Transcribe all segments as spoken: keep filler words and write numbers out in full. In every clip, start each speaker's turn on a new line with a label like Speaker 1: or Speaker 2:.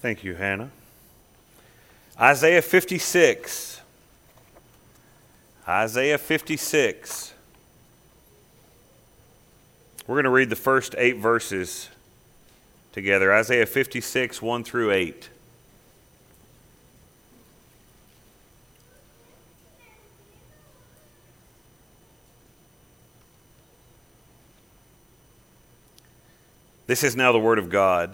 Speaker 1: Thank you, Hannah. Isaiah fifty-six. Isaiah fifty-six. We're going to read the first eight verses together. Isaiah fifty-six, one through eight. This is now the word of God.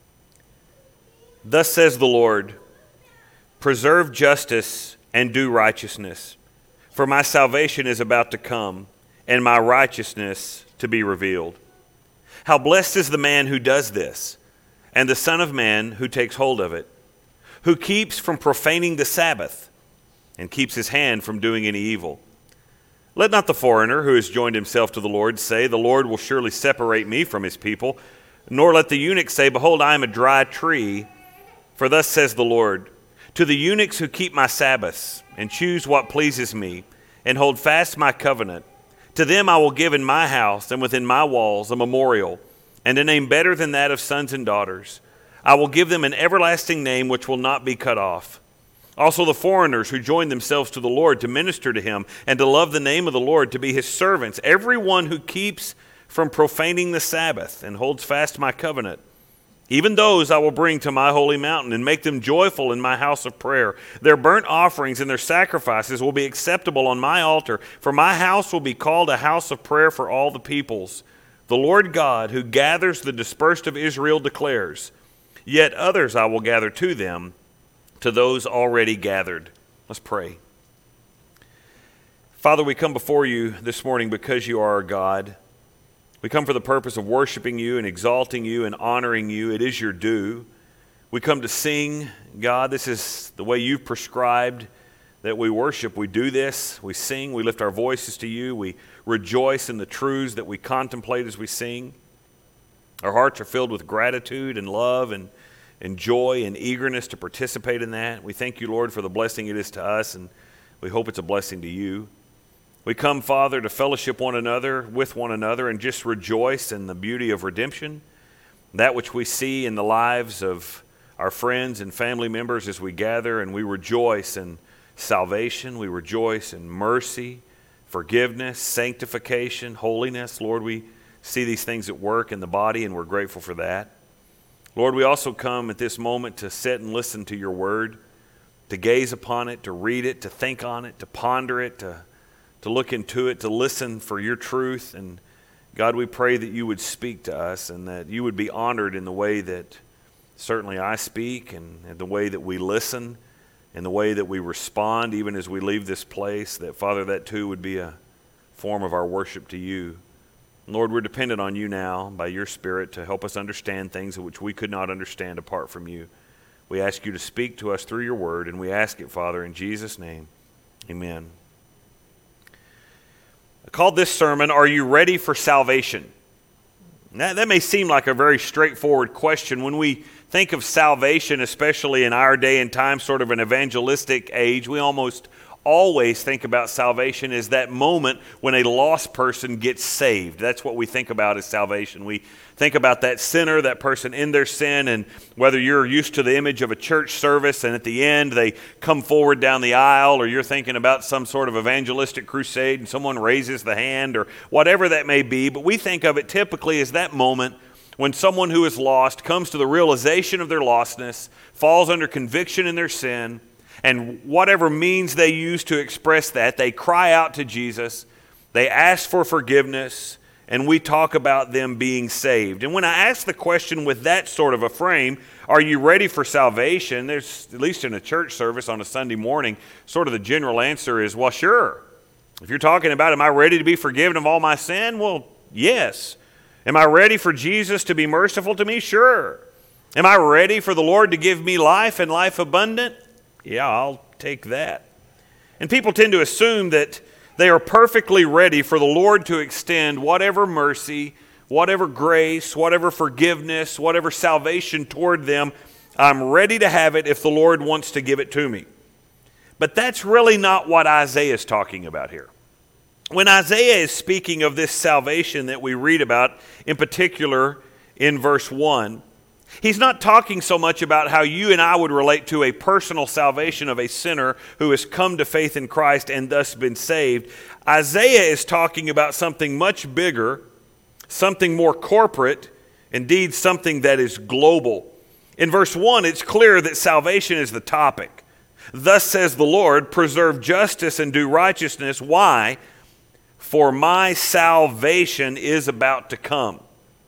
Speaker 1: Thus says the Lord, preserve justice and do righteousness, for my salvation is about to come, and my righteousness to be revealed. How blessed is the man who does this, and the Son of Man who takes hold of it, who keeps from profaning the Sabbath, and keeps his hand from doing any evil. Let not the foreigner who has joined himself to the Lord say, the Lord will surely separate me from his people, nor let the eunuch say, behold, I am a dry tree. For thus says the Lord, to the eunuchs who keep my Sabbaths, and choose what pleases me, and hold fast my covenant, to them I will give in my house and within my walls a memorial, and a name better than that of sons and daughters. I will give them an everlasting name which will not be cut off. Also the foreigners who join themselves to the Lord to minister to him, and to love the name of the Lord, to be his servants, everyone who keeps from profaning the Sabbath, and holds fast my covenant. Even those I will bring to my holy mountain, and make them joyful in my house of prayer. Their burnt offerings and their sacrifices will be acceptable on my altar, for my house will be called a house of prayer for all the peoples. The Lord God, who gathers the dispersed of Israel, declares, yet others I will gather to them, to those already gathered. Let's pray. Father, we come before you this morning because you are our God. We come for the purpose of worshiping you and exalting you and honoring you. It is your due. We come to sing. God, this is the way you've prescribed that we worship. We do this. We sing. We lift our voices to you. We rejoice in the truths that we contemplate as we sing. Our hearts are filled with gratitude and love and, and joy and eagerness to participate in that. We thank you, Lord, for the blessing it is to us, and we hope it's a blessing to you. We come, Father, to fellowship one another, with one another, and just rejoice in the beauty of redemption, that which we see in the lives of our friends and family members as we gather, and we rejoice in salvation, we rejoice in mercy, forgiveness, sanctification, holiness. Lord, we see these things at work in the body, and we're grateful for that. Lord, we also come at this moment to sit and listen to your word, to gaze upon it, to read it, to think on it, to ponder it, to to look into it, to listen for your truth. And God, we pray that you would speak to us and that you would be honored in the way that certainly I speak, and, and the way that we listen, and the way that we respond even as we leave this place, that, Father, that too would be a form of our worship to you. Lord, we're dependent on you now by your Spirit to help us understand things which we could not understand apart from you. We ask you to speak to us through your word, and we ask it, Father, in Jesus' name. Amen. I called this sermon, Are You Ready for Salvation? That, that may seem like a very straightforward question. When we think of salvation, especially in our day and time, sort of an evangelistic age, we almost always think about salvation as that moment when a lost person gets saved. That's what we think about as salvation. We think about that sinner, that person in their sin, and whether you're used to the image of a church service and at the end they come forward down the aisle, or you're thinking about some sort of evangelistic crusade and someone raises the hand, or whatever that may be, but we think of it typically as that moment when someone who is lost comes to the realization of their lostness, falls under conviction in their sin, and whatever means they use to express that, they cry out to Jesus, they ask for forgiveness, and we talk about them being saved. And when I ask the question with that sort of a frame, are you ready for salvation? There's, at least in a church service on a Sunday morning, sort of the general answer is, well, sure. If you're talking about, am I ready to be forgiven of all my sin? Well, yes. Am I ready for Jesus to be merciful to me? Sure. Am I ready for the Lord to give me life and life abundant? Yeah, I'll take that. And people tend to assume that they are perfectly ready for the Lord to extend whatever mercy, whatever grace, whatever forgiveness, whatever salvation toward them. I'm ready to have it if the Lord wants to give it to me. But that's really not what Isaiah is talking about here. When Isaiah is speaking of this salvation that we read about, in particular in verse one, He's not talking so much about how you and I would relate to a personal salvation of a sinner who has come to faith in Christ and thus been saved. Isaiah is talking about something much bigger, something more corporate, indeed something that is global. In verse one, it's clear that salvation is the topic. Thus says the Lord, preserve justice and do righteousness. Why? For my salvation is about to come.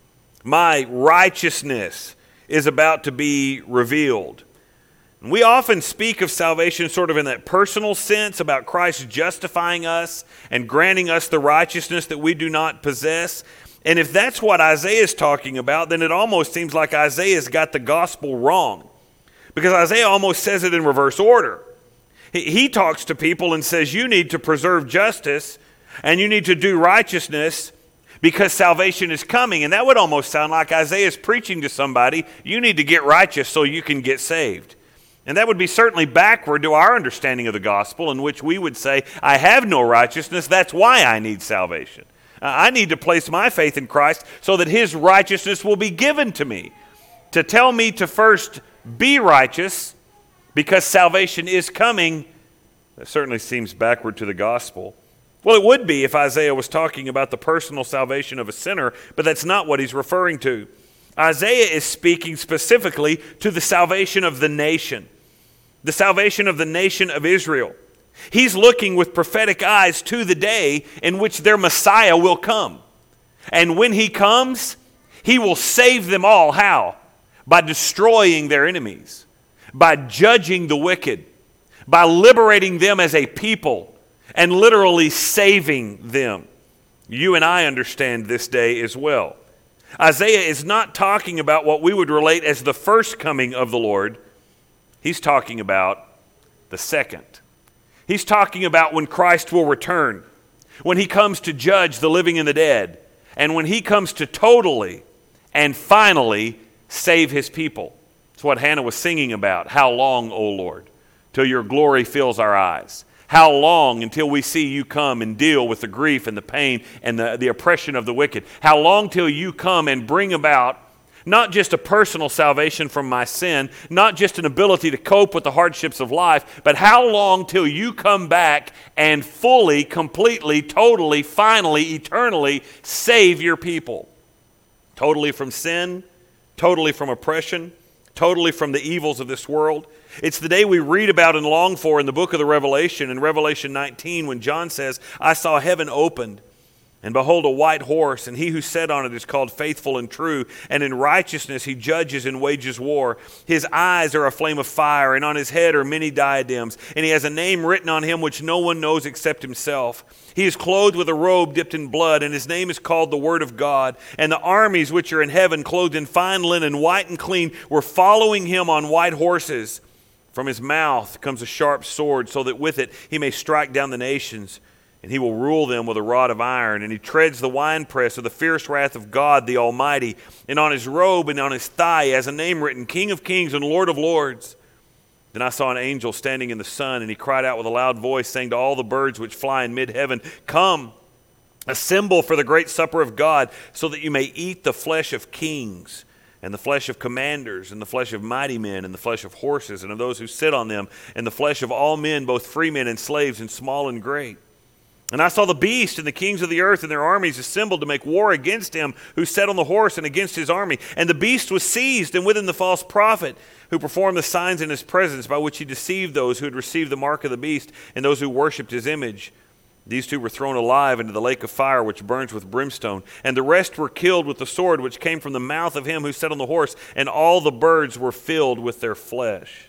Speaker 1: My righteousness is about to be revealed. And we often speak of salvation sort of in that personal sense about Christ justifying us and granting us the righteousness that we do not possess. And if that's what Isaiah is talking about, then it almost seems like Isaiah's got the gospel wrong. Because Isaiah almost says it in reverse order. He, he talks to people and says, you need to preserve justice and you need to do righteousness because salvation is coming. And that would almost sound like Isaiah is preaching to somebody, you need to get righteous so you can get saved. And that would be certainly backward to our understanding of the gospel, in which we would say, I have no righteousness, that's why I need salvation. Uh, I need to place my faith in Christ so that his righteousness will be given to me. To tell me to first be righteous because salvation is coming, that certainly seems backward to the gospel. Well, it would be if Isaiah was talking about the personal salvation of a sinner, but that's not what he's referring to. Isaiah is speaking specifically to the salvation of the nation, the salvation of the nation of Israel. He's looking with prophetic eyes to the day in which their Messiah will come. And when he comes, he will save them all. How? By destroying their enemies, by judging the wicked, by liberating them as a people, and literally saving them. You and I understand this day as well. Isaiah is not talking about what we would relate as the first coming of the Lord. He's talking about the second. He's talking about when Christ will return, when he comes to judge the living and the dead, and when he comes to totally and finally save his people. It's what Hannah was singing about. How long, O Lord, till your glory fills our eyes? How long until we see you come and deal with the grief and the pain and the, the oppression of the wicked? How long till you come and bring about not just a personal salvation from my sin, not just an ability to cope with the hardships of life, but how long till you come back and fully, completely, totally, finally, eternally save your people? Totally from sin, totally from oppression, totally from the evils of this world. It's the day we read about and long for in the book of the Revelation, in Revelation nineteen, when John says, I saw heaven opened, and behold a white horse, and he who sat on it is called Faithful and True, and in righteousness he judges and wages war. His eyes are a flame of fire, and on his head are many diadems, and he has a name written on him which no one knows except himself. He is clothed with a robe dipped in blood, and his name is called the Word of God. And the armies which are in heaven, clothed in fine linen, white and clean, were following him on white horses. From his mouth comes a sharp sword, so that with it he may strike down the nations, and he will rule them with a rod of iron. And he treads the winepress of the fierce wrath of God the Almighty. And on his robe and on his thigh he has a name written, King of Kings and Lord of Lords. Then I saw an angel standing in the sun, and he cried out with a loud voice, saying to all the birds which fly in mid-heaven, Come, assemble for the great supper of God, so that you may eat the flesh of kings, and the flesh of commanders, and the flesh of mighty men, and the flesh of horses, and of those who sit on them, and the flesh of all men, both free men and slaves, and small and great. And I saw the beast and the kings of the earth and their armies assembled to make war against him who sat on the horse and against his army. And the beast was seized, and with him the false prophet, who performed the signs in his presence, by which he deceived those who had received the mark of the beast and those who worshipped his image. These two were thrown alive into the lake of fire which burns with brimstone. And the rest were killed with the sword which came from the mouth of him who sat on the horse, and all the birds were filled with their flesh.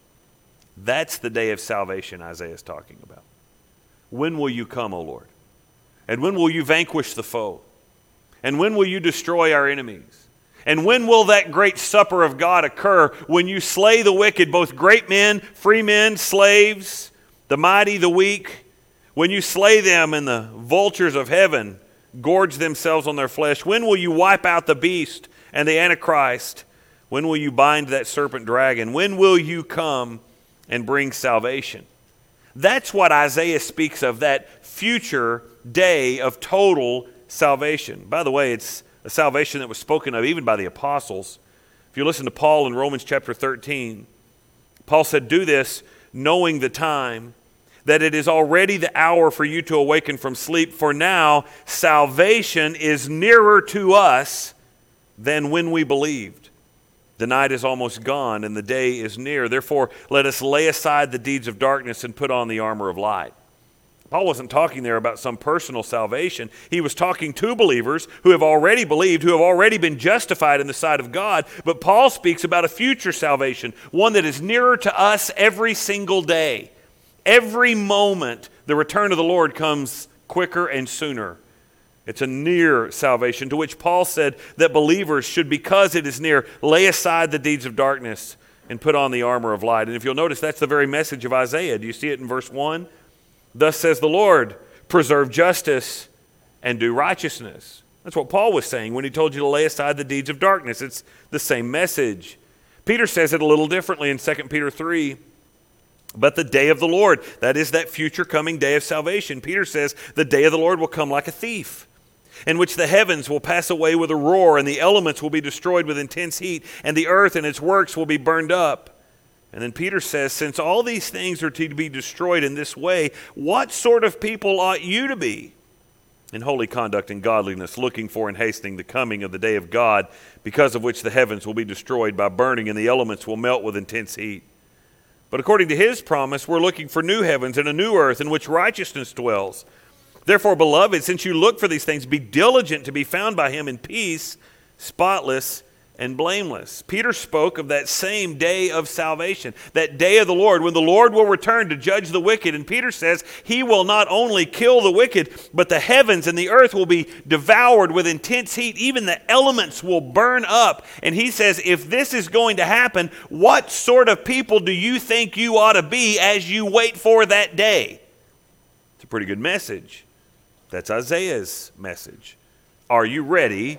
Speaker 1: That's the day of salvation Isaiah is talking about. When will you come, O Lord? And when will you vanquish the foe? And when will you destroy our enemies? And when will that great supper of God occur, when you slay the wicked, both great men, free men, slaves, the mighty, the weak? When you slay them and the vultures of heaven gorge themselves on their flesh? When will you wipe out the beast and the Antichrist? When will you bind that serpent dragon? When will you come and bring salvation? That's what Isaiah speaks of, that future day of total salvation. By the way, it's a salvation that was spoken of even by the apostles. If you listen to Paul in Romans chapter thirteen, Paul said, do this knowing the time, that it is already the hour for you to awaken from sleep. For now, salvation is nearer to us than when we believed. The night is almost gone and the day is near. Therefore, let us lay aside the deeds of darkness and put on the armor of light. Paul wasn't talking there about some personal salvation. He was talking to believers who have already believed, who have already been justified in the sight of God. But Paul speaks about a future salvation, one that is nearer to us every single day. Every moment, the return of the Lord comes quicker and sooner. It's a near salvation, to which Paul said that believers should, because it is near, lay aside the deeds of darkness and put on the armor of light. And if you'll notice, that's the very message of Isaiah. Do you see it in verse one? Thus says the Lord, preserve justice and do righteousness. That's what Paul was saying when he told you to lay aside the deeds of darkness. It's the same message. Peter says it a little differently in Second Peter three. But the day of the Lord, that is that future coming day of salvation. Peter says the day of the Lord will come like a thief, in which the heavens will pass away with a roar, and the elements will be destroyed with intense heat, and the earth and its works will be burned up. And then Peter says, since all these things are to be destroyed in this way, what sort of people ought you to be? In holy conduct and godliness, looking for and hastening the coming of the day of God, because of which the heavens will be destroyed by burning, and the elements will melt with intense heat. But according to his promise, we're looking for new heavens and a new earth in which righteousness dwells. Therefore, beloved, since you look for these things, be diligent to be found by him in peace, spotless and blameless. Peter spoke of that same day of salvation, that day of the Lord, when the Lord will return to judge the wicked. And Peter says he will not only kill the wicked, but the heavens and the earth will be devoured with intense heat. Even the elements will burn up. And he says, if this is going to happen, what sort of people do you think you ought to be as you wait for that day? It's a pretty good message. That's Isaiah's message. Are you ready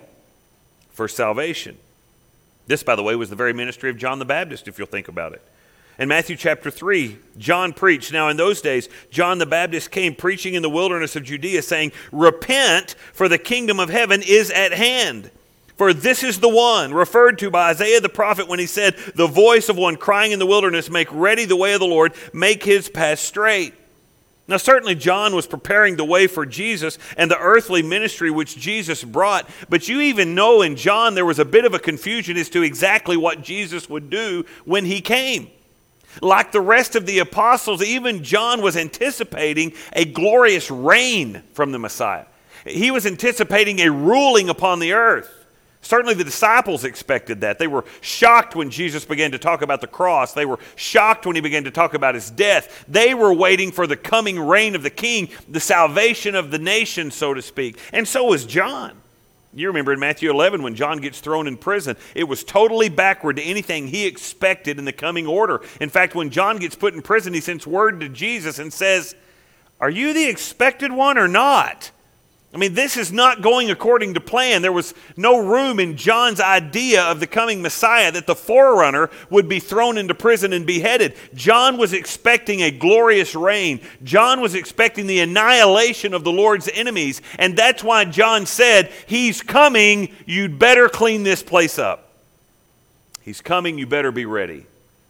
Speaker 1: for salvation? This, by the way, was the very ministry of John the Baptist, if you'll think about it. In Matthew chapter three, John preached. Now in those days, John the Baptist came preaching in the wilderness of Judea, saying, repent, for the kingdom of heaven is at hand. For this is the one referred to by Isaiah the prophet when he said, the voice of one crying in the wilderness, make ready the way of the Lord, make his path straight. Now certainly John was preparing the way for Jesus and the earthly ministry which Jesus brought, but you even know in John there was a bit of a confusion as to exactly what Jesus would do when he came. Like the rest of the apostles, even John was anticipating a glorious reign from the Messiah. He was anticipating a ruling upon the earth. Certainly the disciples expected that. They were shocked when Jesus began to talk about the cross. They were shocked when he began to talk about his death. They were waiting for the coming reign of the king, the salvation of the nation, so to speak. And so was John. You remember in Matthew eleven when John gets thrown in prison, it was totally backward to anything he expected in the coming order. In fact, when John gets put in prison, he sends word to Jesus and says, are you the expected one or not? I mean, this is not going according to plan. There was no room in John's idea of the coming Messiah that the forerunner would be thrown into prison and beheaded. John was expecting a glorious reign. John was expecting the annihilation of the Lord's enemies. And that's why John said, he's coming, you'd better clean this place up. He's coming, you better be ready.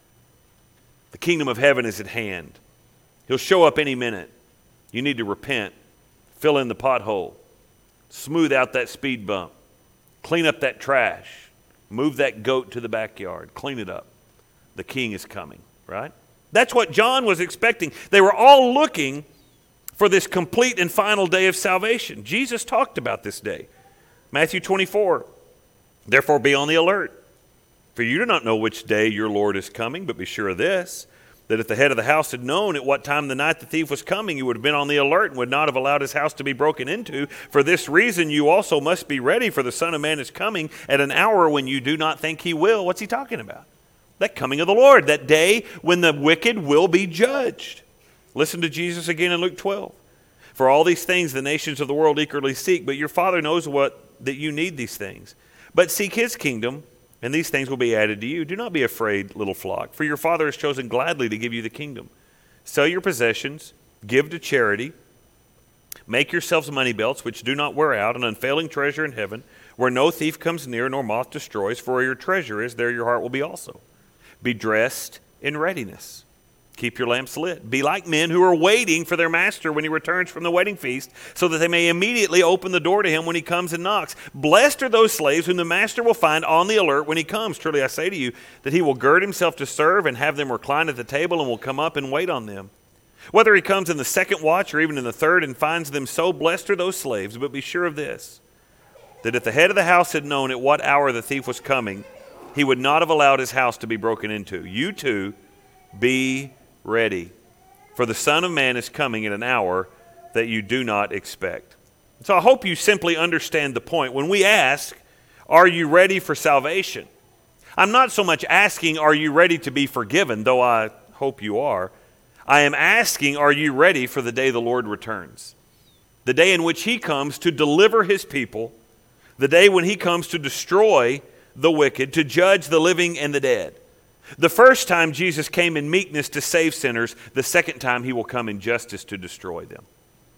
Speaker 1: The kingdom of heaven is at hand. He'll show up any minute. You need to repent. Fill in the pothole, smooth out that speed bump, clean up that trash, move that goat to the backyard, clean it up. The king is coming, right? That's what John was expecting. They were all looking for this complete and final day of salvation. Jesus talked about this day. Matthew twenty-four, therefore be on the alert, for you do not know which day your Lord is coming, but be sure of this, that if the head of the house had known at what time the night the thief was coming, he would have been on the alert and would not have allowed his house to be broken into. For this reason, you also must be ready, for the Son of Man is coming at an hour when you do not think he will. What's he talking about? That coming of the Lord, that day when the wicked will be judged. Listen to Jesus again in Luke twelve. For all these things the nations of the world eagerly seek, but your Father knows what that you need these things. But seek his kingdom, and these things will be added to you. Do not be afraid, little flock, for your Father has chosen gladly to give you the kingdom. Sell your possessions, give to charity, make yourselves money belts which do not wear out, an unfailing treasure in heaven, where no thief comes near nor moth destroys, for where your treasure is, there your heart will be also. Be dressed in readiness. Keep your lamps lit. Be like men who are waiting for their master when he returns from the wedding feast, so that they may immediately open the door to him when he comes and knocks. Blessed are those slaves whom the master will find on the alert when he comes. Truly I say to you that he will gird himself to serve and have them recline at the table and will come up and wait on them. Whether he comes in the second watch or even in the third and finds them so, blessed are those slaves. But be sure of this, that if the head of the house had known at what hour the thief was coming, he would not have allowed his house to be broken into. You too, be ready, for the Son of Man is coming at an hour that you do not expect. So I hope you simply understand the point. When we ask, are you ready for salvation? I'm not so much asking, are you ready to be forgiven, though I hope you are. I am asking, are you ready for the day the Lord returns? The day in which he comes to deliver his people, the day when he comes to destroy the wicked, to judge the living and the dead. The first time Jesus came in meekness to save sinners, the second time he will come in justice to destroy them.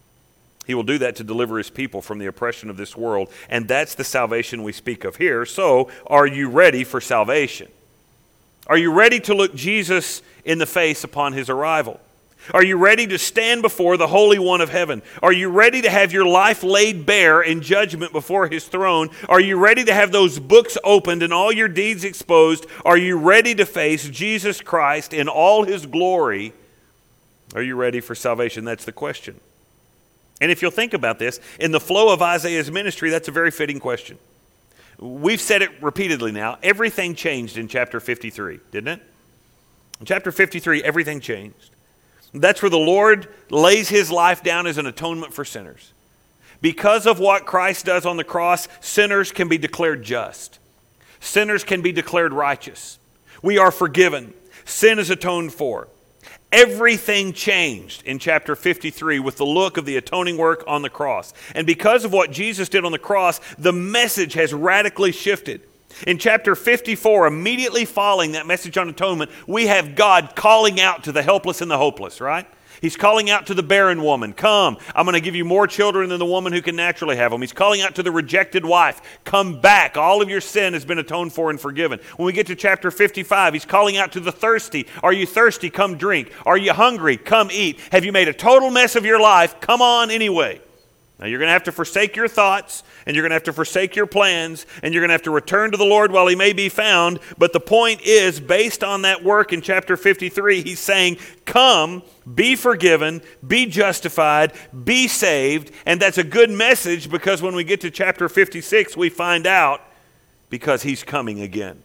Speaker 1: He will do that to deliver his people from the oppression of this world, and that's the salvation we speak of here. So, are you ready for salvation? Are you ready to look Jesus in the face upon his arrival? Are you ready to stand before the Holy One of Heaven? Are you ready to have your life laid bare in judgment before his throne? Are you ready to have those books opened and all your deeds exposed? Are you ready to face Jesus Christ in all his glory? Are you ready for salvation? That's the question. And if you'll think about this, in the flow of Isaiah's ministry, that's a very fitting question. We've said it repeatedly now. Everything changed in chapter fifty-three, didn't it? In chapter fifty-three, everything changed. That's where the Lord lays his life down as an atonement for sinners. Because of what Christ does on the cross, sinners can be declared just. Sinners can be declared righteous. We are forgiven. Sin is atoned for. Everything changed in chapter fifty-three with the look of the atoning work on the cross. And because of what Jesus did on the cross, the message has radically shifted. In chapter fifty-four, immediately following that message on atonement, we have God calling out to the helpless and the hopeless, right? He's calling out to the barren woman, come, I'm going to give you more children than the woman who can naturally have them. He's calling out to the rejected wife, come back, all of your sin has been atoned for and forgiven. When we get to chapter fifty-five, he's calling out to the thirsty, are you thirsty? Come drink. Are you hungry? Come eat. Have you made a total mess of your life? Come on anyway. Now you're going to have to forsake your thoughts, and you're going to have to forsake your plans, and you're going to have to return to the Lord while he may be found. But the point is, based on that work in chapter fifty-three, he's saying, come, be forgiven, be justified, be saved. And that's a good message, because when we get to chapter fifty-six, we find out because he's coming again.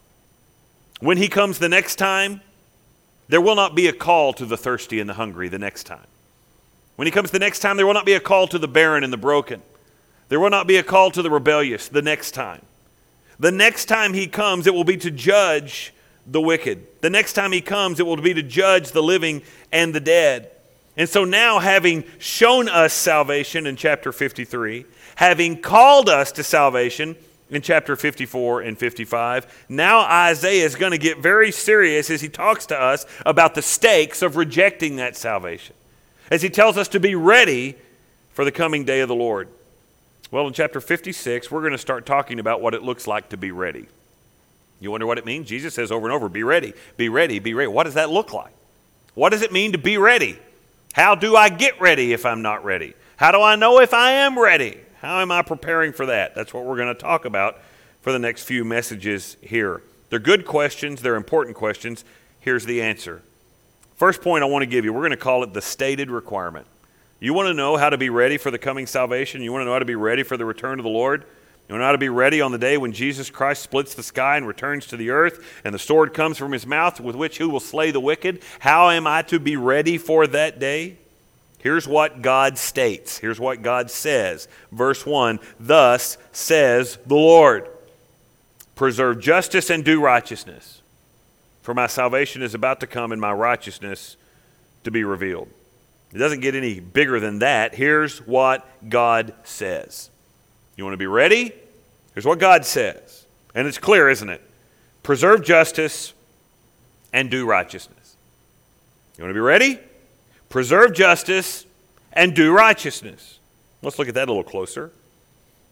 Speaker 1: When he comes the next time, there will not be a call to the thirsty and the hungry the next time. When he comes the next time, there will not be a call to the barren and the broken. There will not be a call to the rebellious the next time. The next time he comes, it will be to judge the wicked. The next time he comes, it will be to judge the living and the dead. And so now, having shown us salvation in chapter fifty-three, having called us to salvation in chapter fifty-four and fifty-five, now Isaiah is going to get very serious as he talks to us about the stakes of rejecting that salvation, as he tells us to be ready for the coming day of the Lord. Well, in chapter fifty-six, we're going to start talking about what it looks like to be ready. You wonder what it means? Jesus says over and over, be ready, be ready, be ready. What does that look like? What does it mean to be ready? How do I get ready if I'm not ready? How do I know if I am ready? How am I preparing for that? That's what we're going to talk about for the next few messages here. They're good questions. They're important questions. Here's the answer. First point I want to give you, we're going to call it the stated requirement. You want to know how to be ready for the coming salvation? You want to know how to be ready for the return of the Lord? You want to know how to be ready on the day when Jesus Christ splits the sky and returns to the earth, and the sword comes from his mouth with which he will slay the wicked? How am I to be ready for that day? Here's what God states. Here's what God says. Verse one, thus says the Lord, preserve justice and do righteousness, for my salvation is about to come and my righteousness to be revealed. It doesn't get any bigger than that. Here's what God says. You want to be ready? Here's what God says. And it's clear, isn't it? Preserve justice and do righteousness. You want to be ready? Preserve justice and do righteousness. Let's look at that a little closer.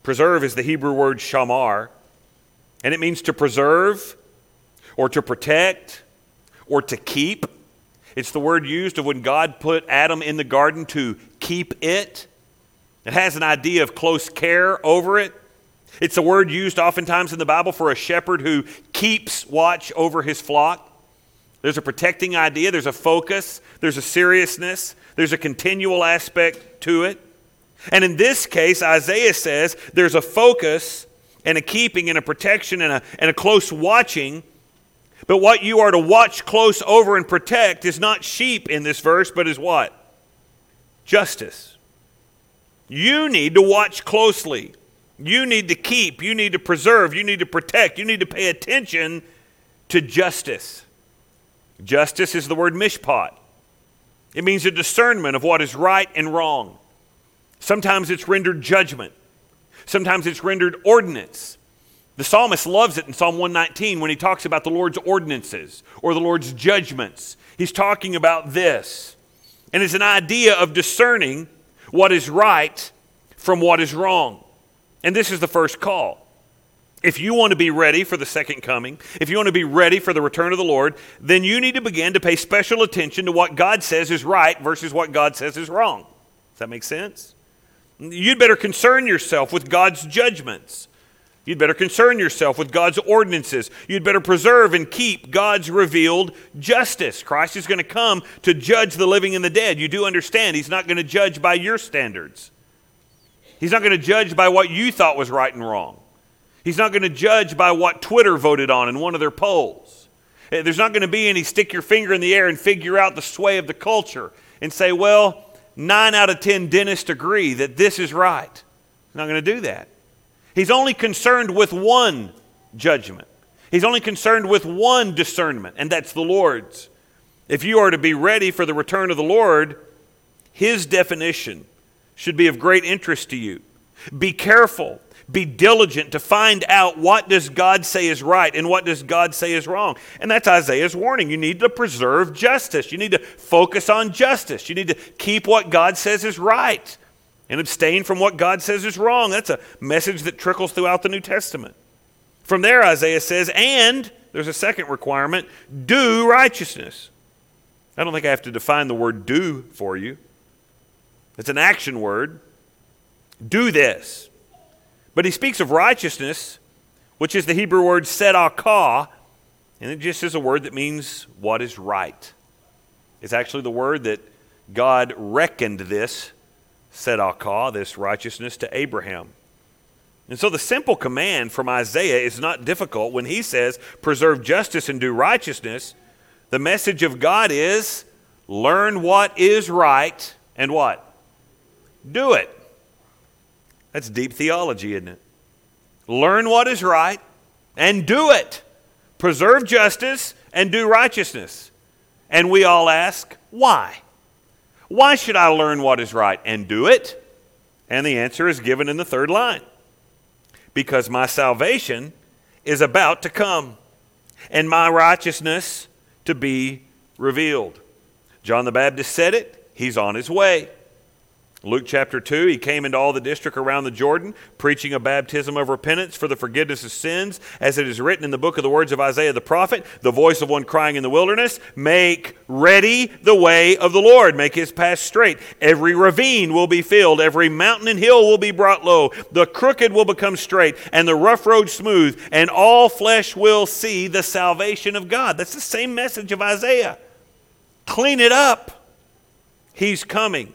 Speaker 1: Preserve is the Hebrew word shamar, and it means to preserve or to protect or to keep. It's the word used of when God put Adam in the garden to keep it. It has an idea of close care over it. It's a word used oftentimes in the Bible for a shepherd who keeps watch over his flock. There's a protecting idea, there's a focus, there's a seriousness, there's a continual aspect to it. And in this case, Isaiah says there's a focus and a keeping and a protection and a, and a close watching. But what you are to watch close over and protect is not sheep in this verse, but is what? Justice. You need to watch closely. You need to keep. You need to preserve. You need to protect. You need to pay attention to justice. Justice is the word mishpat. It means a discernment of what is right and wrong. Sometimes it's rendered judgment. Sometimes it's rendered ordinance. The psalmist loves it in Psalm one nineteen when he talks about the Lord's ordinances or the Lord's judgments. He's talking about this. And it's an idea of discerning what is right from what is wrong. And this is the first call. If you want to be ready for the second coming, if you want to be ready for the return of the Lord, then you need to begin to pay special attention to what God says is right versus what God says is wrong. Does that make sense? You'd better concern yourself with God's judgments. You'd better concern yourself with God's ordinances. You'd better preserve and keep God's revealed justice. Christ is going to come to judge the living and the dead. You do understand He's not going to judge by your standards. He's not going to judge by what you thought was right and wrong. He's not going to judge by what Twitter voted on in one of their polls. There's not going to be any stick your finger in the air and figure out the sway of the culture and say, well, nine out of ten dentists agree that this is right. He's not going to do that. He's only concerned with one judgment. He's only concerned with one discernment, and that's the Lord's. If you are to be ready for the return of the Lord, His definition should be of great interest to you. Be careful. Be diligent to find out what does God say is right and what does God say is wrong. And that's Isaiah's warning. You need to preserve justice. You need to focus on justice. You need to keep what God says is right and abstain from what God says is wrong. That's a message that trickles throughout the New Testament. From there, Isaiah says, and there's a second requirement, do righteousness. I don't think I have to define the word do for you. It's an action word. Do this. But he speaks of righteousness, which is the Hebrew word tzedakah, and it just is a word that means what is right. It's actually the word that God reckoned this tzedakah, this righteousness, to Abraham. And so the simple command from Isaiah is not difficult. When he says, preserve justice and do righteousness, the message of God is, learn what is right and what? Do it. That's deep theology, isn't it? Learn what is right and do it. Preserve justice and do righteousness. And we all ask, why? Why should I learn what is right and do it? And the answer is given in the third line. Because my salvation is about to come and my righteousness to be revealed. John the Baptist said it. He's on his way. Luke chapter two, he came into all the district around the Jordan, preaching a baptism of repentance for the forgiveness of sins, as it is written in the book of the words of Isaiah the prophet, the voice of one crying in the wilderness, make ready the way of the Lord, make his path straight. Every ravine will be filled, every mountain and hill will be brought low, the crooked will become straight, and the rough road smooth, and all flesh will see the salvation of God. That's the same message of Isaiah. Clean it up. He's coming.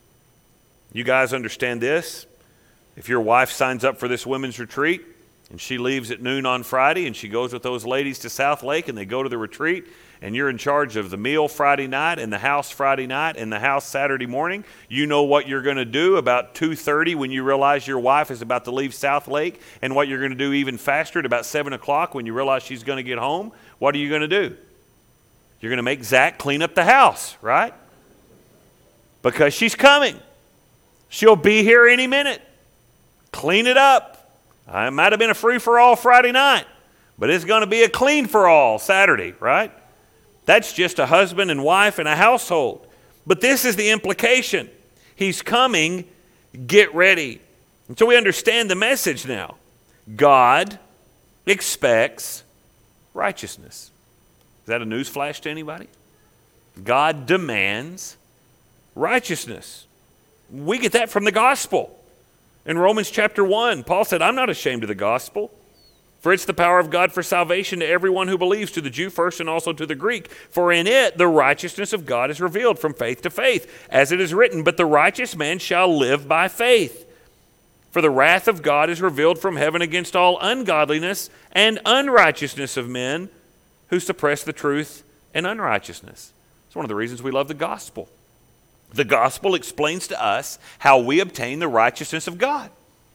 Speaker 1: You guys understand this? If your wife signs up for this women's retreat and she leaves at noon on Friday and she goes with those ladies to South Lake and they go to the retreat and you're in charge of the meal Friday night and the house Friday night and the house Saturday morning, you know what you're going to do about two thirty when you realize your wife is about to leave South Lake, and what you're going to do even faster at about seven o'clock when you realize she's going to get home. What are you going to do? You're going to make Zach clean up the house, right? Because she's coming. She'll be here any minute. Clean it up. It might have been a free-for-all Friday night, but it's going to be a clean-for-all Saturday, right? That's just a husband and wife and a household. But this is the implication. He's coming. Get ready. And so we understand the message now. God expects righteousness. Is that a news flash to anybody? God demands righteousness. We get that from the gospel. In Romans chapter one, Paul said, I'm not ashamed of the gospel, for it's the power of God for salvation to everyone who believes, to the Jew first and also to the Greek. For in it the righteousness of God is revealed from faith to faith, as it is written, but the righteous man shall live by faith. For the wrath of God is revealed from heaven against all ungodliness and unrighteousness of men who suppress the truth and unrighteousness. It's one of the reasons we love the gospel. The gospel explains to us how we obtain the righteousness of God.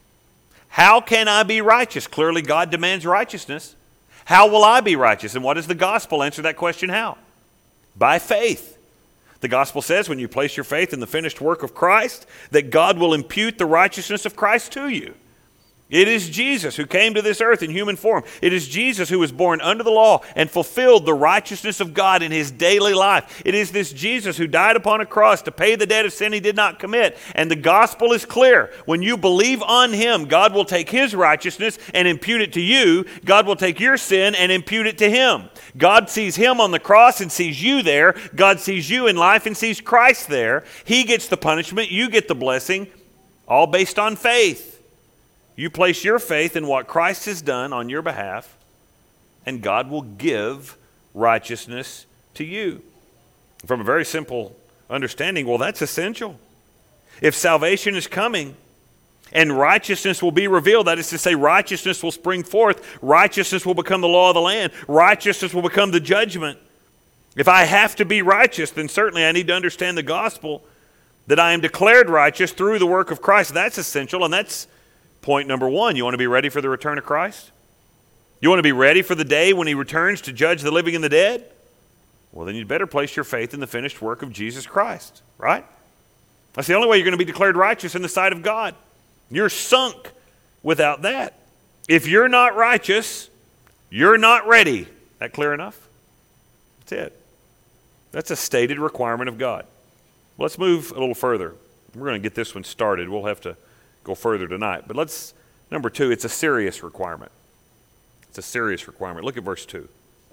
Speaker 1: How can I be righteous? Clearly, God demands righteousness. How will I be righteous? And what does the gospel answer that question? How? By faith. The gospel says when you place your faith in the finished work of Christ, that God will impute the righteousness of Christ to you. It is Jesus who came to this earth in human form. It is Jesus who was born under the law and fulfilled the righteousness of God in his daily life. It is this Jesus who died upon a cross to pay the debt of sin he did not commit. And the gospel is clear. When you believe on him, God will take his righteousness and impute it to you. God will take your sin and impute it to him. God sees him on the cross and sees you there. God sees you in life and sees Christ there. He gets the punishment. You get the blessing, all based on faith. You place your faith in what Christ has done on your behalf, and God will give righteousness to you. From a very simple understanding, well, that's essential. If salvation is coming and righteousness will be revealed, that is to say, righteousness will spring forth, righteousness will become the law of the land, righteousness will become the judgment. If I have to be righteous, then certainly I need to understand the gospel, that I am declared righteous through the work of Christ. That's essential, and that's point number one. You want to be ready for the return of Christ? You want to be ready for the day when he returns to judge the living and the dead? Well, then you'd better place your faith in the finished work of Jesus Christ, right? That's the only way you're going to be declared righteous in the sight of God. You're sunk without that. If you're not righteous, you're not ready. That clear enough? That's it. That's a stated requirement of God. Let's move a little further. We're going to get this one started. We'll have to go further tonight. But let's, number two, it's a serious requirement. It's a serious requirement. Look at verse two.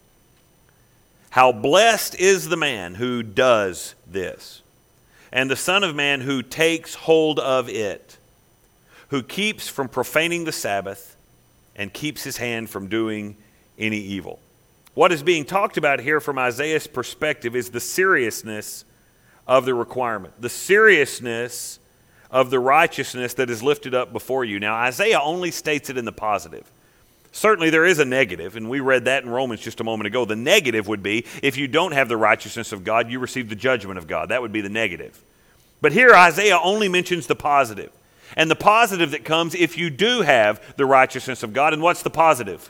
Speaker 1: How blessed is the man who does this, and the Son of Man who takes hold of it, who keeps from profaning the Sabbath and keeps his hand from doing any evil. What is being talked about here from Isaiah's perspective is the seriousness of the requirement, the seriousness of the righteousness that is lifted up before you. Now, Isaiah only states it in the positive. Certainly there is a negative, and we read that in Romans just a moment ago. The negative would be, if you don't have the righteousness of God, you receive the judgment of God. That would be the negative. But here Isaiah only mentions the positive. And the positive that comes if you do have the righteousness of God. And what's the positive?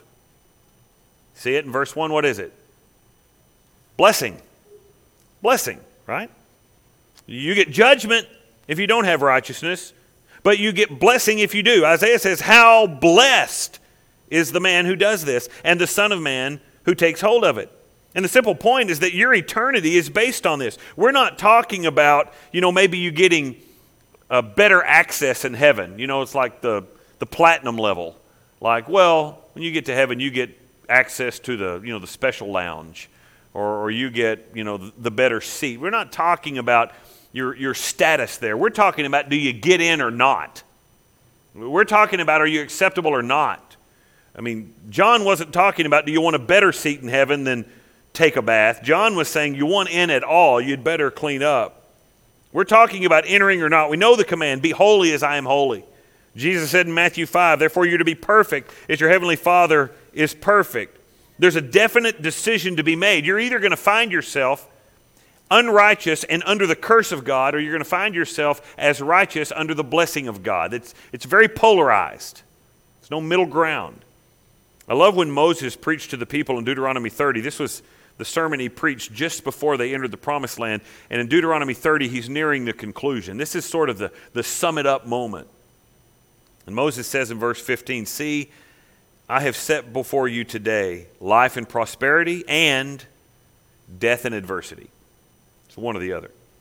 Speaker 1: See it in verse one, what is it? Blessing. Blessing, right? You get judgment if you don't have righteousness, but you get blessing if you do. Isaiah says, how blessed is the man who does this, and the Son of Man who takes hold of it. And the simple point is that your eternity is based on this. We're not talking about, you know, maybe you getting a better access in heaven. You know, it's like the, the platinum level. Like, well, when you get to heaven, you get access to the, you know, the special lounge, or, or you get, you know, the, the better seat. We're not talking about Your, your status there. We're talking about, do you get in or not? We're talking about, are you acceptable or not? I mean, John wasn't talking about, do you want a better seat in heaven than take a bath? John was saying, you want in at all, you'd better clean up. We're talking about entering or not. We know the command, be holy as I am holy. Jesus said in Matthew five, therefore you're to be perfect as your heavenly Father is perfect. There's a definite decision to be made. You're either going to find yourself unrighteous and under the curse of God, or you're going to find yourself as righteous under the blessing of God. It's, it's very polarized. There's no middle ground. I love when Moses preached to the people in Deuteronomy thirty. This was the sermon he preached just before they entered the promised land. And in Deuteronomy thirty, he's nearing the conclusion. This is sort of the, the sum it up moment. And Moses says in verse fifteen, see, I have set before you today life and prosperity and death and adversity. It's one or the other.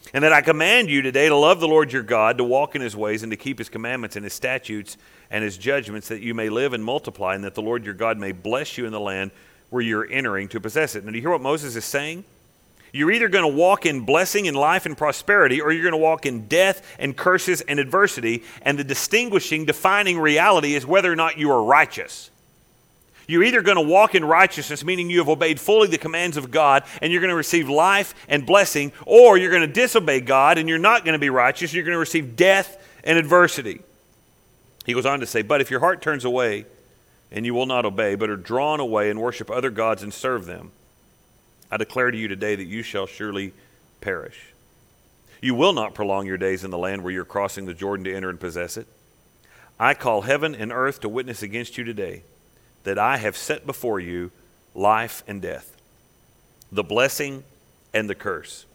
Speaker 1: And that I command you today to love the Lord your God, to walk in his ways, and to keep his commandments and his statutes and his judgments, that you may live and multiply, and that the Lord your God may bless you in the land where you're entering to possess it. Now, do you hear what Moses is saying? You're either going to walk in blessing and life and prosperity, or you're going to walk in death and curses and adversity, and the distinguishing, defining reality is whether or not you are righteous. You're either going to walk in righteousness, meaning you have obeyed fully the commands of God, and you're going to receive life and blessing, or you're going to disobey God, and you're not going to be righteous. You're going to receive death and adversity. He goes on to say, but if your heart turns away, and you will not obey, but are drawn away and worship other gods and serve them, I declare to you today that you shall surely perish. You will not prolong your days in the land where you're crossing the Jordan to enter and possess it. I call heaven and earth to witness against you today, that I have set before you life and death, the blessing and the curse.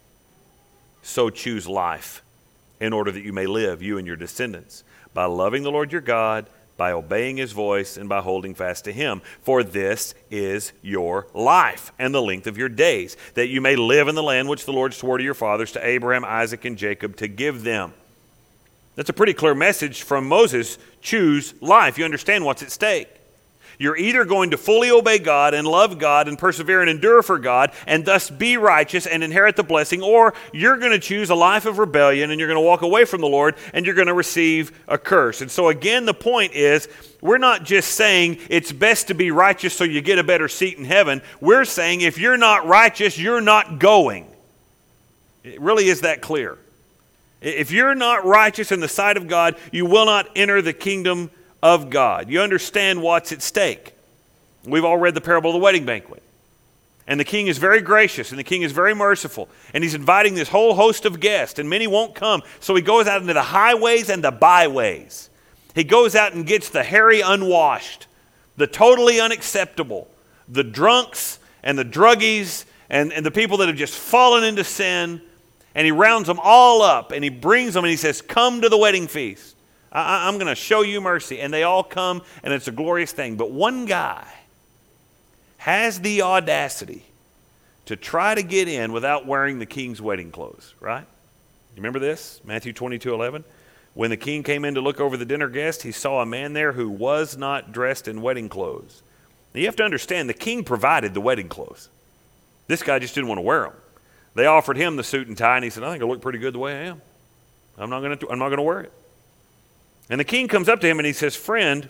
Speaker 1: So choose life in order that you may live, you and your descendants, by loving the Lord your God, by obeying his voice, and by holding fast to him. For this is your life and the length of your days, that you may live in the land which the Lord swore to your fathers, to Abraham, Isaac, and Jacob, to give them. That's a pretty clear message from Moses. Choose life. You understand what's at stake. You're either going to fully obey God and love God and persevere and endure for God and thus be righteous and inherit the blessing, or you're going to choose a life of rebellion and you're going to walk away from the Lord and you're going to receive a curse. And so again, the point is, we're not just saying it's best to be righteous so you get a better seat in heaven. We're saying if you're not righteous, you're not going. It really is that clear. If you're not righteous in the sight of God, you will not enter the kingdom of God. You understand what's at stake. We've all read the parable of the wedding banquet. And the king is very gracious, and the king is very merciful, and he's inviting this whole host of guests, and many won't come. So he goes out into the highways and the byways. He goes out and gets the hairy unwashed, the totally unacceptable, the drunks and the druggies and, and the people that have just fallen into sin, and he rounds them all up, and he brings them, and he says, come to the wedding feast. I, I'm going to show you mercy. And they all come, and it's a glorious thing. But one guy has the audacity to try to get in without wearing the king's wedding clothes, right? You remember this? Matthew twenty-two eleven. When the king came in to look over the dinner guest, he saw a man there who was not dressed in wedding clothes. Now you have to understand, the king provided the wedding clothes. This guy just didn't want to wear them. They offered him the suit and tie, and he said, I think I look pretty good the way I am. I'm not going to, I'm not going to wear it. And the king comes up to him and he says, friend,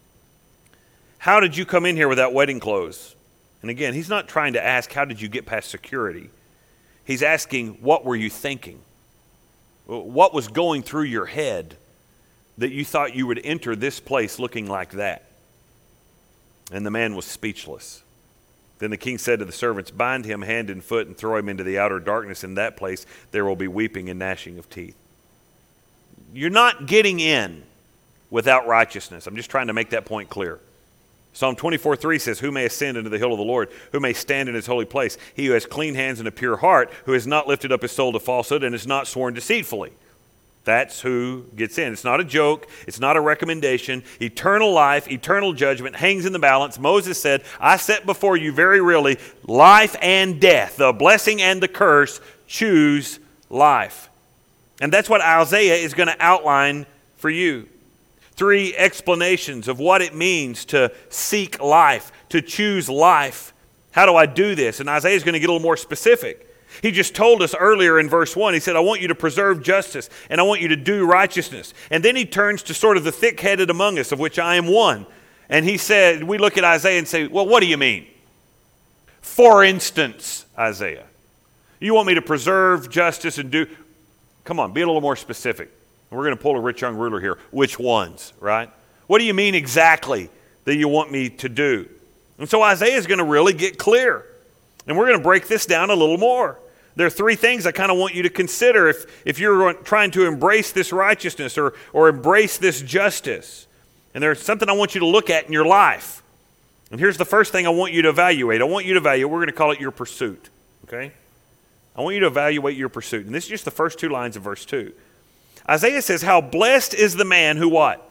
Speaker 1: how did you come in here without wedding clothes? And again, he's not trying to ask, how did you get past security? He's asking, what were you thinking? What was going through your head that you thought you would enter this place looking like that? And the man was speechless. Then the king said to the servants, bind him hand and foot and throw him into the outer darkness. In that place there will be weeping and gnashing of teeth. You're not getting in without righteousness. I'm just trying to make that point clear. Psalm twenty-four three says, who may ascend into the hill of the Lord? Who may stand in his holy place? He who has clean hands and a pure heart, who has not lifted up his soul to falsehood and has not sworn deceitfully. That's who gets in. It's not a joke. It's not a recommendation. Eternal life, eternal judgment hangs in the balance. Moses said, I set before you very really life and death, the blessing and the curse. Choose life. And that's what Isaiah is going to outline for you. Three explanations of what it means to seek life, to choose life. How do I do this? And Isaiah is going to get a little more specific. He just told us earlier in verse one, he said, I want you to preserve justice and I want you to do righteousness. And then he turns to sort of the thick-headed among us, of which I am one. And he said, we look at Isaiah and say, well, what do you mean? For instance, Isaiah, you want me to preserve justice and do... Come on, be a little more specific. We're going to pull a rich young ruler here. Which ones, right? What do you mean exactly that you want me to do? And so Isaiah is going to really get clear. And we're going to break this down a little more. There are three things I kind of want you to consider if, if you're trying to embrace this righteousness or, or embrace this justice. And there's something I want you to look at in your life. And here's the first thing I want you to evaluate. I want you to evaluate, we're going to call it your pursuit. Okay? I want you to evaluate your pursuit. And this is just the first two lines of verse two. Isaiah says, how blessed is the man who what?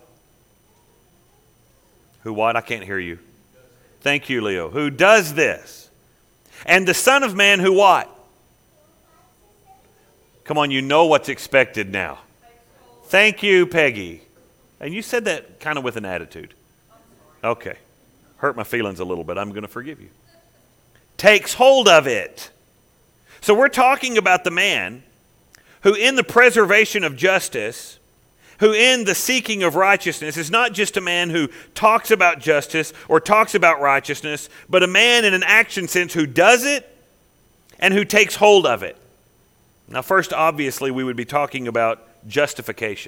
Speaker 1: Who what? I can't hear you. Thank you, Leo. Who does this? And the Son of Man who what? Come on, you know what's expected now. Thank you, Peggy. And you said that kind of with an attitude. Okay. Hurt my feelings a little bit. I'm going to forgive you. Takes hold of it. So we're talking about the man who in the preservation of justice, who in the seeking of righteousness is not just a man who talks about justice or talks about righteousness, but a man in an action sense who does it and who takes hold of it. Now, first, obviously, we would be talking about justification.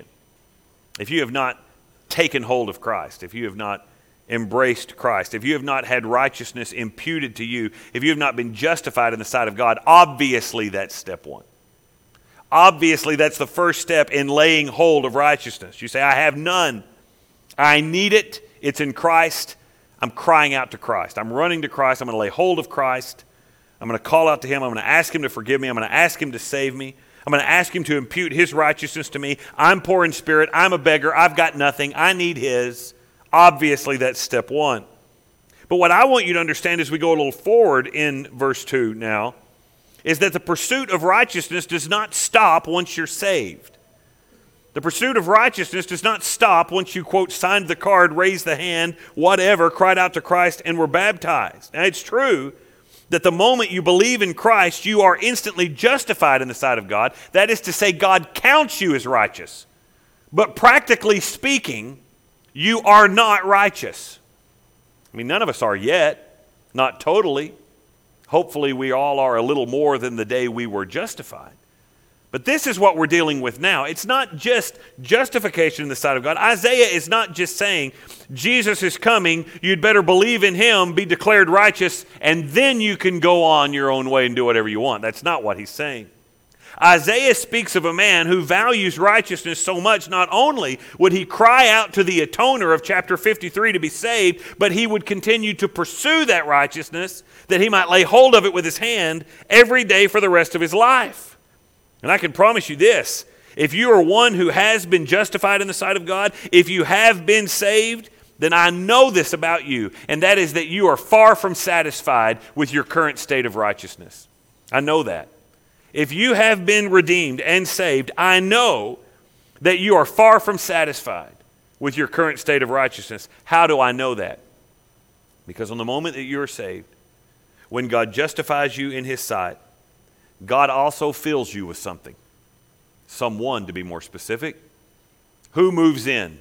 Speaker 1: If you have not taken hold of Christ, if you have not embraced Christ, if you have not had righteousness imputed to you, if you have not been justified in the sight of God, obviously that's step one. Obviously, that's the first step in laying hold of righteousness. You say, I have none. I need it. It's in Christ. I'm crying out to Christ. I'm running to Christ. I'm going to lay hold of Christ. I'm going to call out to Him. I'm going to ask Him to forgive me. I'm going to ask Him to save me. I'm going to ask Him to impute His righteousness to me. I'm poor in spirit. I'm a beggar. I've got nothing. I need His. Obviously, that's step one. But what I want you to understand as we go a little forward in verse two now is that the pursuit of righteousness does not stop once you're saved. The pursuit of righteousness does not stop once you, quote, signed the card, raised the hand, whatever, cried out to Christ, and were baptized. Now, it's true that the moment you believe in Christ, you are instantly justified in the sight of God. That is to say, God counts you as righteous. But practically speaking, you are not righteous. I mean, none of us are yet, not totally. Hopefully, we all are a little more than the day we were justified. But this is what we're dealing with now. It's not just justification in the sight of God. Isaiah is not just saying, Jesus is coming, you'd better believe in Him, be declared righteous, and then you can go on your own way and do whatever you want. That's not what he's saying. Isaiah speaks of a man who values righteousness so much, not only would he cry out to the atoner of chapter fifty-three to be saved, but he would continue to pursue that righteousness that he might lay hold of it with his hand every day for the rest of his life. And I can promise you this, if you are one who has been justified in the sight of God, if you have been saved, then I know this about you, and that is that you are far from satisfied with your current state of righteousness. I know that. If you have been redeemed and saved, I know that you are far from satisfied with your current state of righteousness. How do I know that? Because on the moment that you are saved, when God justifies you in His sight, God also fills you with something. Someone, to be more specific. Who moves in?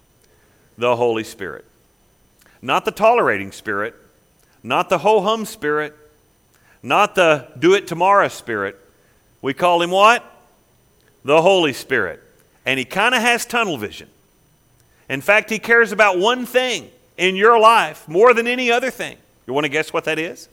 Speaker 1: The Holy Spirit. Not the tolerating spirit, not the ho-hum spirit, not the do-it-tomorrow spirit. We call Him what? The Holy Spirit. And He kind of has tunnel vision. In fact, He cares about one thing in your life more than any other thing. You want to guess what that is?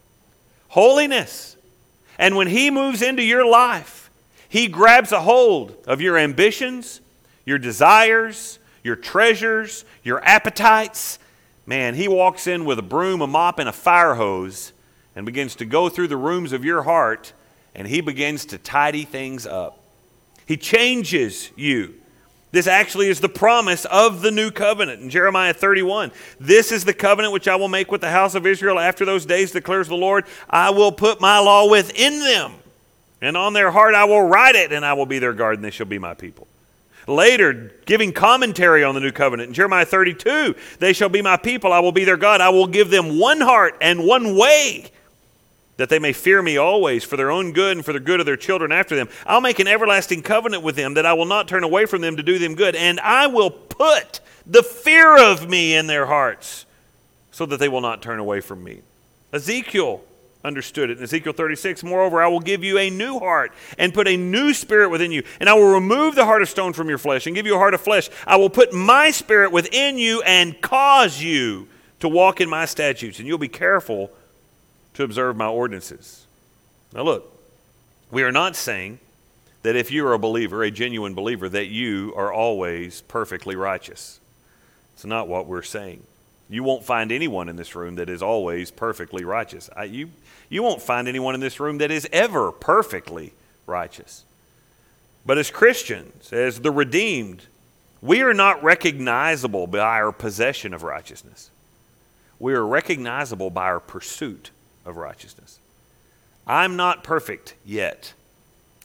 Speaker 1: Holiness. And when He moves into your life, He grabs a hold of your ambitions, your desires, your treasures, your appetites. Man, He walks in with a broom, a mop, and a fire hose and begins to go through the rooms of your heart, and He begins to tidy things up. He changes you. This actually is the promise of the new covenant. In Jeremiah thirty-one, this is the covenant which I will make with the house of Israel after those days, declares the Lord. I will put my law within them, and on their heart I will write it, and I will be their God, and they shall be my people. Later, giving commentary on the new covenant, in Jeremiah thirty-two, they shall be my people, I will be their God. I will give them one heart and one way, that they may fear me always for their own good and for the good of their children after them. I'll make an everlasting covenant with them, that I will not turn away from them to do them good. And I will put the fear of me in their hearts, so that they will not turn away from me. Ezekiel understood it. In Ezekiel thirty-six, moreover, I will give you a new heart and put a new spirit within you. And I will remove the heart of stone from your flesh and give you a heart of flesh. I will put my spirit within you and cause you to walk in my statutes. And you'll be careful to observe my ordinances. Now look, we are not saying that if you are a believer, a genuine believer, that you are always perfectly righteous. It's not what we're saying. You won't find anyone in this room that is always perfectly righteous. I, you, you won't find anyone in this room that is ever perfectly righteous. But as Christians, as the redeemed, we are not recognizable by our possession of righteousness. We are recognizable by our pursuit of righteousness. I'm not perfect yet.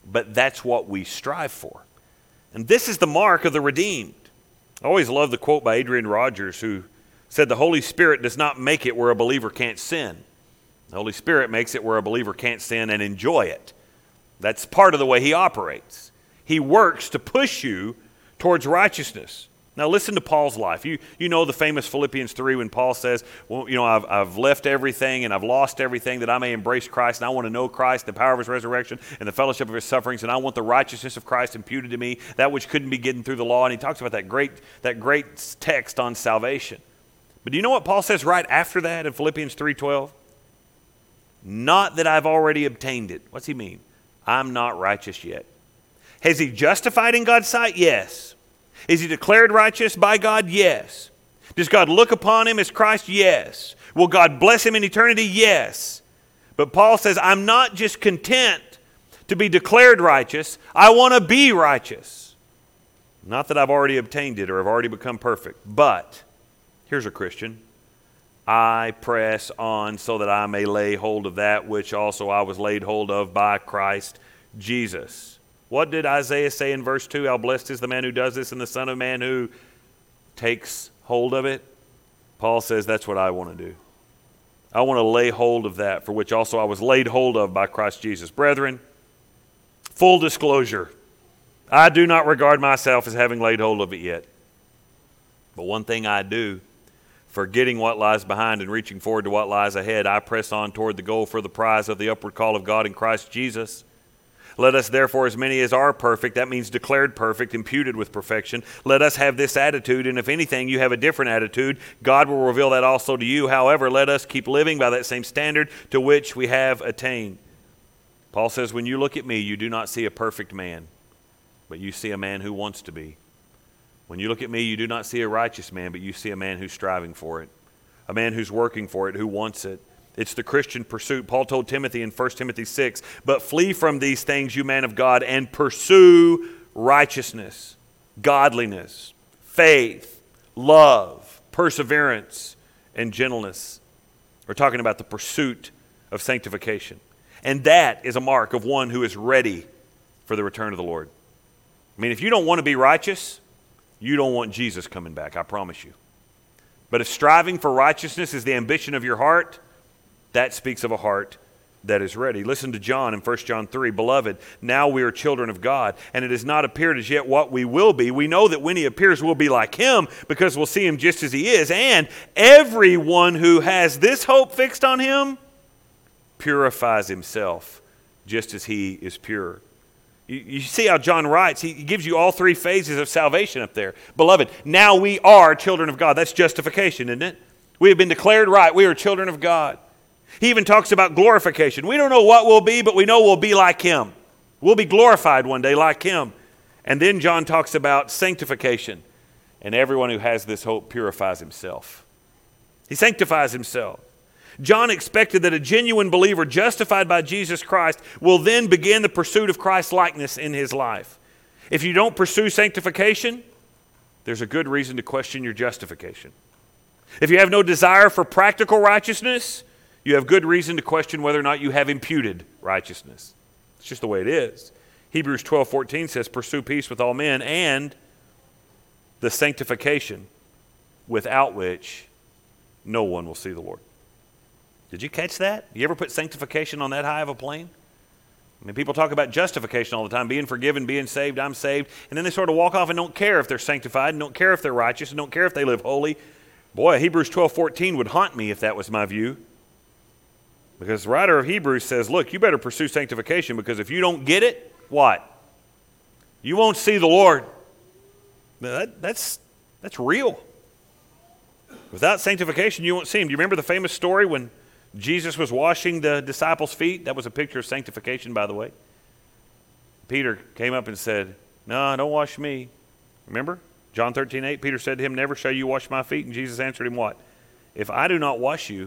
Speaker 1: but that's what we strive for. And this is the mark of the redeemed. I always love the quote by Adrian Rogers, who said, "The Holy Spirit does not make it where a believer can't sin. The Holy Spirit makes it where a believer can't sin and enjoy it." That's part of the way he operates. He works to push you towards righteousness. Now listen to Paul's life. You you know the famous Philippians three when Paul says, well, you know, I've, I've left everything and I've lost everything that I may embrace Christ, and I want to know Christ, the power of his resurrection and the fellowship of his sufferings, and I want the righteousness of Christ imputed to me, that which couldn't be given through the law. And he talks about that great, that great text on salvation. But do you know what Paul says right after that in Philippians three twelve? Not that I've already obtained it. What's he mean? I'm not righteous yet. Has he justified in God's sight? Yes. Is he declared righteous by God? Yes. Does God look upon him as Christ? Yes. Will God bless him in eternity? Yes. But Paul says, I'm not just content to be declared righteous. I want to be righteous. Not that I've already obtained it or have already become perfect. But, here's a Christian, I press on so that I may lay hold of that which also I was laid hold of by Christ Jesus. What did Isaiah say in verse two? How blessed is the man who does this and the Son of Man who takes hold of it? Paul says that's what I want to do. I want to lay hold of that for which also I was laid hold of by Christ Jesus. Brethren, full disclosure, I do not regard myself as having laid hold of it yet. But one thing I do, forgetting what lies behind and reaching forward to what lies ahead, I press on toward the goal for the prize of the upward call of God in Christ Jesus. Let us therefore, as many as are perfect, that means declared perfect, imputed with perfection, let us have this attitude, and if anything you have a different attitude, God will reveal that also to you. However, let us keep living by that same standard to which we have attained. Paul says, when you look at me, you do not see a perfect man, but you see a man who wants to be. When you look at me, you do not see a righteous man, but you see a man who's striving for it, a man who's working for it, who wants it. It's the Christian pursuit. Paul told Timothy in First Timothy six, but flee from these things, you man of God, and pursue righteousness, godliness, faith, love, perseverance, and gentleness. We're talking about the pursuit of sanctification. And that is a mark of one who is ready for the return of the Lord. I mean, if you don't want to be righteous, you don't want Jesus coming back, I promise you. But if striving for righteousness is the ambition of your heart, that speaks of a heart that is ready. Listen to John in First John three. Beloved, now we are children of God, and it has not appeared as yet what we will be. We know that when he appears, we'll be like him, because we'll see him just as he is. And everyone who has this hope fixed on him purifies himself just as he is pure. You, you see how John writes. He, he gives you all three phases of salvation up there. Beloved, now we are children of God. That's justification, isn't it? We have been declared right. We are children of God. He even talks about glorification. We don't know what we'll be, but we know we'll be like him. We'll be glorified one day like him. And then John talks about sanctification. And everyone who has this hope purifies himself. He sanctifies himself. John expected that a genuine believer justified by Jesus Christ will then begin the pursuit of Christ's likeness in his life. If you don't pursue sanctification, there's a good reason to question your justification. If you have no desire for practical righteousness, you have good reason to question whether or not you have imputed righteousness. It's just the way it is. Hebrews twelve fourteen says, pursue peace with all men and the sanctification without which no one will see the Lord. Did you catch that? You ever put sanctification on that high of a plane? I mean, people talk about justification all the time, being forgiven, being saved, I'm saved, and then they sort of walk off and don't care if they're sanctified, and don't care if they're righteous, and don't care if they live holy. Boy, Hebrews twelve fourteen would haunt me if that was my view. Because the writer of Hebrews says, look, you better pursue sanctification, because if you don't get it, what? You won't see the Lord. That, that's, that's real. Without sanctification, you won't see him. Do you remember the famous story when Jesus was washing the disciples' feet? That was a picture of sanctification, by the way. Peter came up and said, no, don't wash me. Remember? John thirteen eight, Peter said to him, never shall you wash my feet. And Jesus answered him what? If I do not wash you,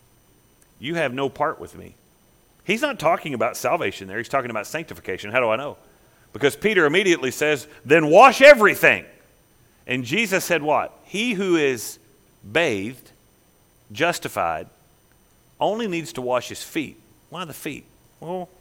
Speaker 1: you have no part with me. He's not talking about salvation there. He's talking about sanctification. How do I know? Because Peter immediately says, then wash everything. And Jesus said what? He who is bathed, justified, only needs to wash his feet. Why the feet? Well,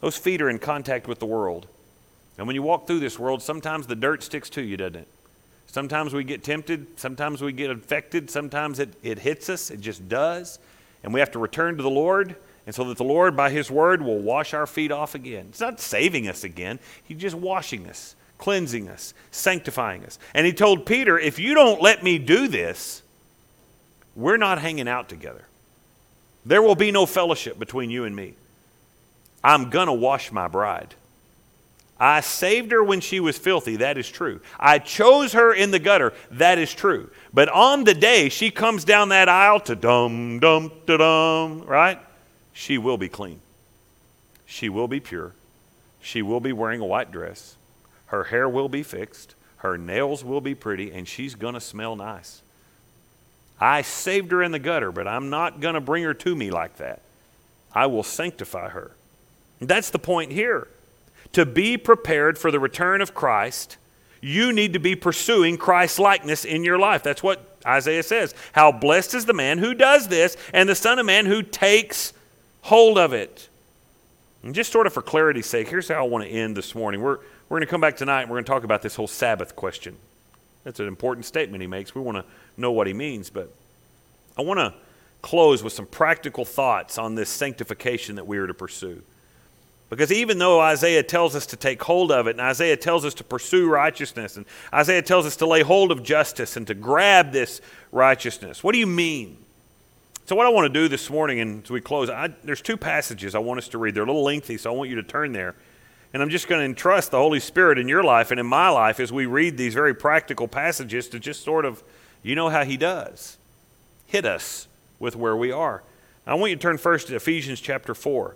Speaker 1: Those feet are in contact with the world. And when you walk through this world, sometimes the dirt sticks to you, doesn't it? Sometimes we get tempted. Sometimes we get infected. Sometimes it, it hits us. It just does. And we have to return to the Lord. And so that the Lord, by His word, will wash our feet off again. It's not saving us again. He's just washing us, cleansing us, sanctifying us. And He told Peter, if you don't let me do this, we're not hanging out together. There will be no fellowship between you and me. I'm going to wash my bride. I saved her when she was filthy. That is true. I chose her in the gutter. That is true. But on the day she comes down that aisle to dum, dum, da dum, right? She will be clean. She will be pure. She will be wearing a white dress. Her hair will be fixed. Her nails will be pretty, and she's going to smell nice. I saved her in the gutter, but I'm not going to bring her to me like that. I will sanctify her. That's the point here. To be prepared for the return of Christ, you need to be pursuing Christ-likeness in your life. That's what Isaiah says. How blessed is the man who does this, and the Son of Man who takes hold of it. And just sort of for clarity's sake, here's how I want to end this morning. We're, we're going to come back tonight and we're going to talk about this whole Sabbath question. That's an important statement he makes. We want to know what he means, but I want to close with some practical thoughts on this sanctification that we are to pursue. Because even though Isaiah tells us to take hold of it, and Isaiah tells us to pursue righteousness, and Isaiah tells us to lay hold of justice and to grab this righteousness, what do you mean? So what I want to do this morning, and as we close, I, there's two passages I want us to read. They're a little lengthy, so I want you to turn there. And I'm just going to entrust the Holy Spirit in your life and in my life as we read these very practical passages to just sort of, you know how He does, hit us with where we are. I want you to turn first to Ephesians chapter four.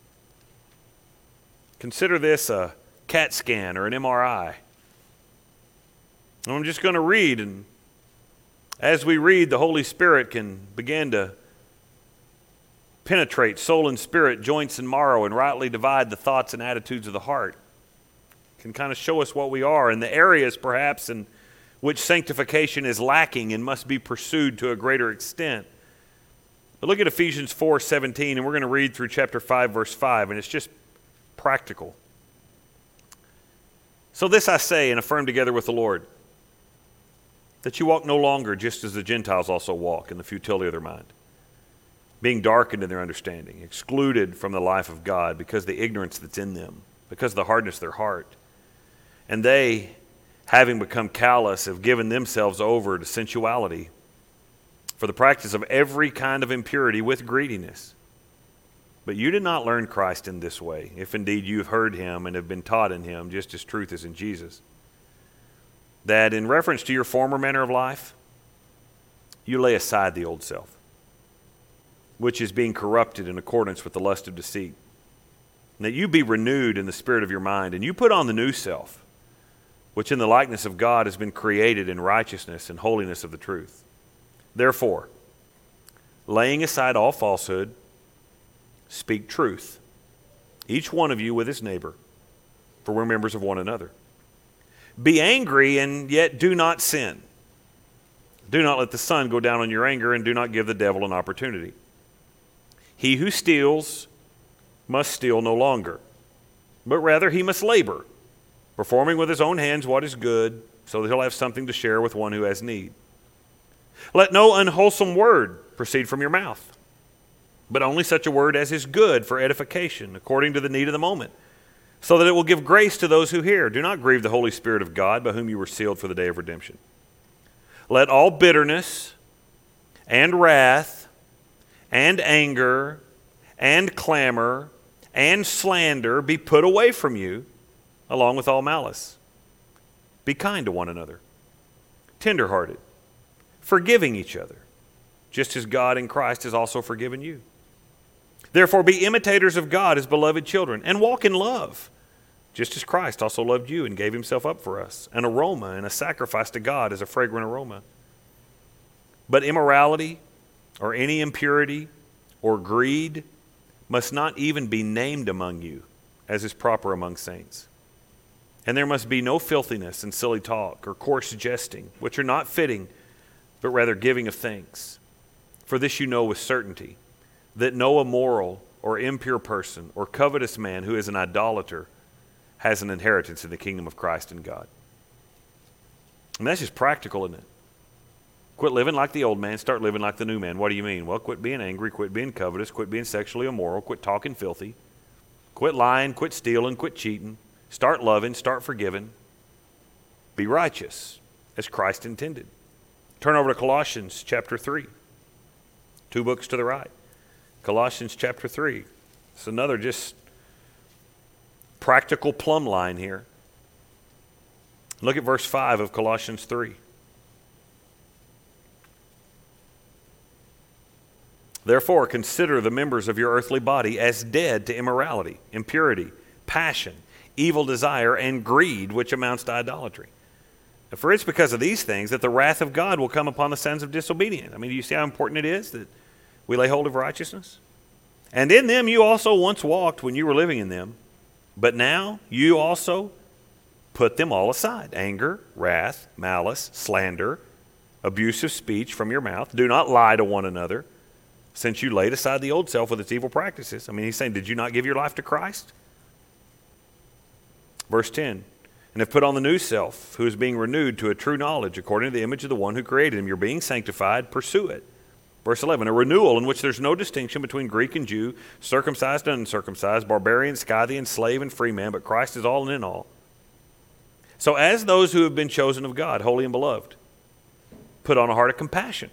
Speaker 1: Consider this a CAT scan or an M R I. And I'm just going to read, and as we read, the Holy Spirit can begin to penetrate soul and spirit, joints and marrow, and rightly divide the thoughts and attitudes of the heart. Can kind of show us what we are and the areas perhaps in which sanctification is lacking and must be pursued to a greater extent. But look at Ephesians four seventeen, and we're going to read through chapter five, verse five, and it's just practical. So this I say and affirm together with the Lord, that you walk no longer just as the Gentiles also walk in the futility of their mind, being darkened in their understanding, excluded from the life of God because of the ignorance that's in them, because of the hardness of their heart. And they, having become callous, have given themselves over to sensuality for the practice of every kind of impurity with greediness. But you did not learn Christ in this way, if indeed you have heard Him and have been taught in Him, just as truth is in Jesus. That in reference to your former manner of life, you lay aside the old self, which is being corrupted in accordance with the lust of deceit. And that you be renewed in the spirit of your mind, and you put on the new self, which in the likeness of God has been created in righteousness and holiness of the truth. Therefore, laying aside all falsehood, speak truth, each one of you with his neighbor, for we're members of one another. Be angry and yet do not sin. Do not let the sun go down on your anger, and do not give the devil an opportunity. He who steals must steal no longer, but rather he must labor, performing with his own hands what is good, so that he'll have something to share with one who has need. Let no unwholesome word proceed from your mouth, but only such a word as is good for edification, according to the need of the moment, so that it will give grace to those who hear. Do not grieve the Holy Spirit of God, by whom you were sealed for the day of redemption. Let all bitterness and wrath and anger and clamor and slander be put away from you, along with all malice. Be kind to one another, tenderhearted, forgiving each other, just as God in Christ has also forgiven you. Therefore be imitators of God as beloved children, and walk in love, just as Christ also loved you and gave himself up for us, an aroma and a sacrifice to God as a fragrant aroma. But immorality or any impurity or greed must not even be named among you, as is proper among saints. And there must be no filthiness and silly talk or coarse jesting, which are not fitting, but rather giving of thanks. For this you know with certainty, that no immoral or impure person or covetous man who is an idolater has an inheritance in the kingdom of Christ and God. And that's just practical, isn't it? Quit living like the old man, start living like the new man. What do you mean? Well, quit being angry, quit being covetous, quit being sexually immoral, quit talking filthy, quit lying, quit stealing, quit cheating, start loving, start forgiving. Be righteous as Christ intended. Turn over to Colossians chapter three. Two books to the right. Colossians chapter three. It's another just practical plumb line here. Look at verse five of Colossians three. Therefore, consider the members of your earthly body as dead to immorality, impurity, passion, evil desire, and greed, which amounts to idolatry. For it's because of these things that the wrath of God will come upon the sons of disobedience. I mean, do you see how important it is that we lay hold of righteousness? And in them you also once walked when you were living in them, but now you also put them all aside. Anger, wrath, malice, slander, abusive speech from your mouth. Do not lie to one another, since you laid aside the old self with its evil practices. I mean, he's saying, did you not give your life to Christ? Verse ten. And have put on the new self, who is being renewed to a true knowledge according to the image of the one who created him. You're being sanctified, pursue it. Verse eleven, a renewal in which there's no distinction between Greek and Jew, circumcised and uncircumcised, barbarian, Scythian, slave, and free man, but Christ is all and in all. So as those who have been chosen of God, holy and beloved, put on a heart of compassion,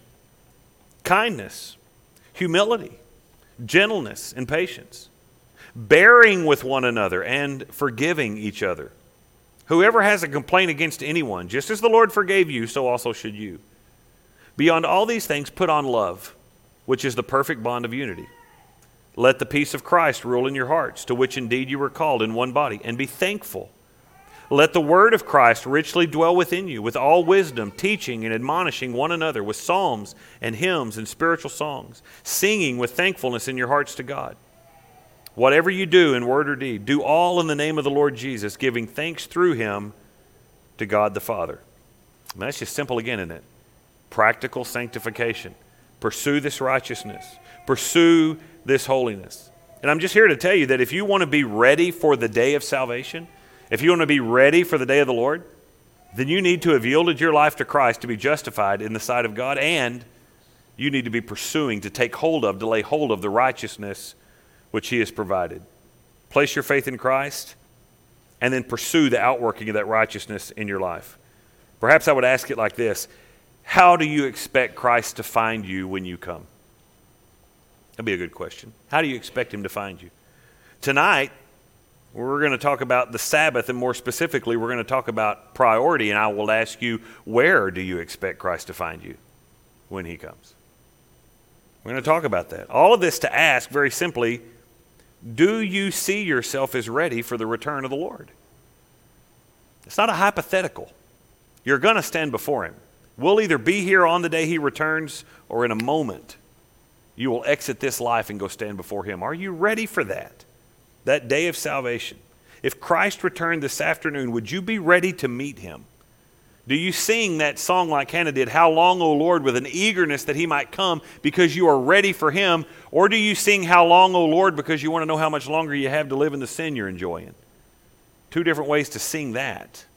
Speaker 1: kindness, humility, gentleness, and patience, bearing with one another and forgiving each other. Whoever has a complaint against anyone, just as the Lord forgave you, so also should you. Beyond all these things, put on love, which is the perfect bond of unity. Let the peace of Christ rule in your hearts, to which indeed you were called in one body, and be thankful. Let the word of Christ richly dwell within you, with all wisdom, teaching and admonishing one another with psalms and hymns and spiritual songs, singing with thankfulness in your hearts to God. Whatever you do in word or deed, do all in the name of the Lord Jesus, giving thanks through him to God the Father. And that's just simple again, isn't it? Practical sanctification. Pursue this righteousness. Pursue this holiness. And I'm just here to tell you that if you want to be ready for the day of salvation, if you want to be ready for the day of the Lord, then you need to have yielded your life to Christ to be justified in the sight of God, and you need to be pursuing to take hold of, to lay hold of the righteousness which he has provided. Place your faith in Christ and then pursue the outworking of that righteousness in your life. Perhaps I would ask it like this. How do you expect Christ to find you when you come? That'd be a good question. How do you expect him to find you? Tonight, we're going to talk about the Sabbath, and more specifically, we're going to talk about priority, and I will ask you, where do you expect Christ to find you when he comes? We're going to talk about that. All of this to ask, very simply, do you see yourself as ready for the return of the Lord? It's not a hypothetical. You're going to stand before him. We'll either be here on the day he returns, or in a moment you will exit this life and go stand before him. Are you ready for that? That day of salvation. If Christ returned this afternoon, would you be ready to meet him? Do you sing that song like Hannah did, "How long, O Lord," with an eagerness that he might come because you are ready for him? Or do you sing, "How long, O Lord," because you want to know how much longer you have to live in the sin you're enjoying? Two different ways to sing that.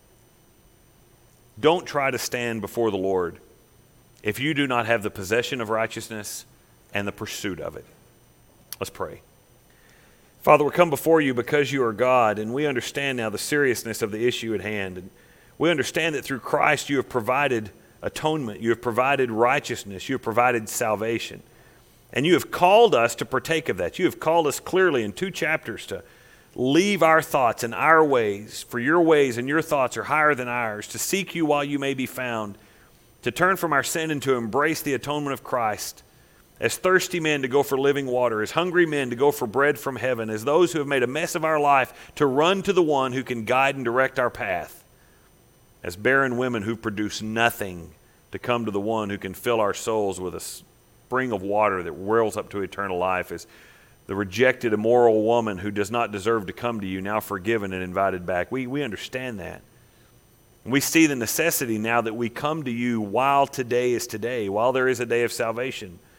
Speaker 1: Don't try to stand before the Lord if you do not have the possession of righteousness and the pursuit of it. Let's pray. Father, we come before you because you are God, and we understand now the seriousness of the issue at hand. And we understand that through Christ you have provided atonement, you have provided righteousness, you have provided salvation. And you have called us to partake of that. You have called us clearly in two chapters to leave our thoughts and our ways, for your ways and your thoughts are higher than ours, to seek you while you may be found, to turn from our sin and to embrace the atonement of Christ, as thirsty men to go for living water, as hungry men to go for bread from heaven, as those who have made a mess of our life to run to the one who can guide and direct our path, as barren women who produce nothing to come to the one who can fill our souls with a spring of water that whirls up to eternal life, as the rejected immoral woman who does not deserve to come to you, now forgiven and invited back. We, we understand that. And we see the necessity now that we come to you while today is today, while there is a day of salvation,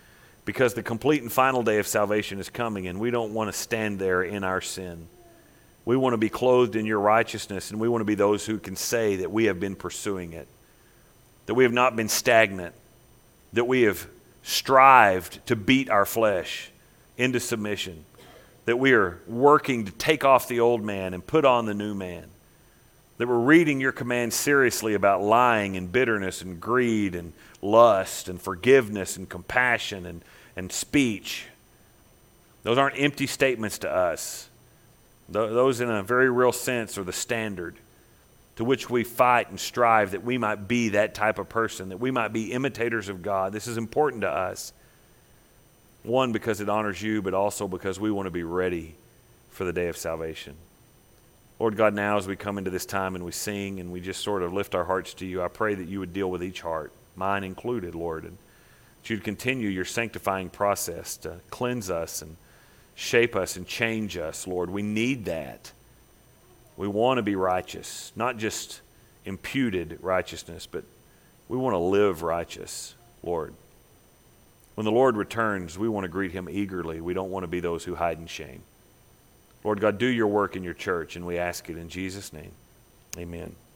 Speaker 1: because the complete and final day of salvation is coming, and we don't want to stand there in our sin. We want to be clothed in your righteousness, and we want to be those who can say that we have been pursuing it, that we have not been stagnant, that we have strived to beat our flesh into submission, that we are working to take off the old man and put on the new man, that we're reading your commands seriously about lying and bitterness and greed and lust and forgiveness and compassion and, and speech. Those aren't empty statements to us. Those in a very real sense are the standard to which we fight and strive that we might be that type of person, that we might be imitators of God. This is important to us. One, because it honors you, but also because we want to be ready for the day of salvation. Lord God, now as we come into this time and we sing and we just sort of lift our hearts to you, I pray that you would deal with each heart, mine included, Lord, and that you'd continue your sanctifying process to cleanse us and shape us and change us, Lord. We need that. We want to be righteous, not just imputed righteousness, but we want to live righteous, Lord. When the Lord returns, we want to greet him eagerly. We don't want to be those who hide in shame. Lord God, do your work in your church, and we ask it in Jesus' name. Amen.